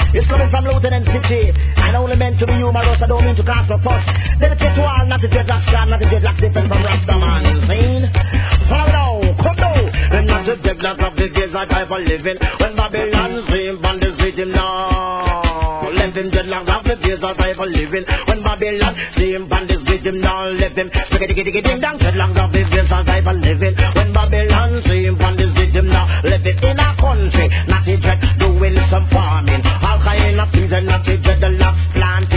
It's coming from Lieutenant City. And only meant to be humorous, I don't mean to cast no fuss. Dedicate to all, not the dreadlock star, not the dreadlock different from Rastaman. Insane. Follow now, come now. And not the dreadlock of the days I die for living. When Babylon sing on the rhythm now. Let them dreadlock of the days I die for living. When Babylon sing on the rhythm now. Let them ding dong, dreadlock of the days I die for living. When Babylon sing on the rhythm now. Let it in our country, not the dread doing some farming. All kind of things and not the dread the last plant.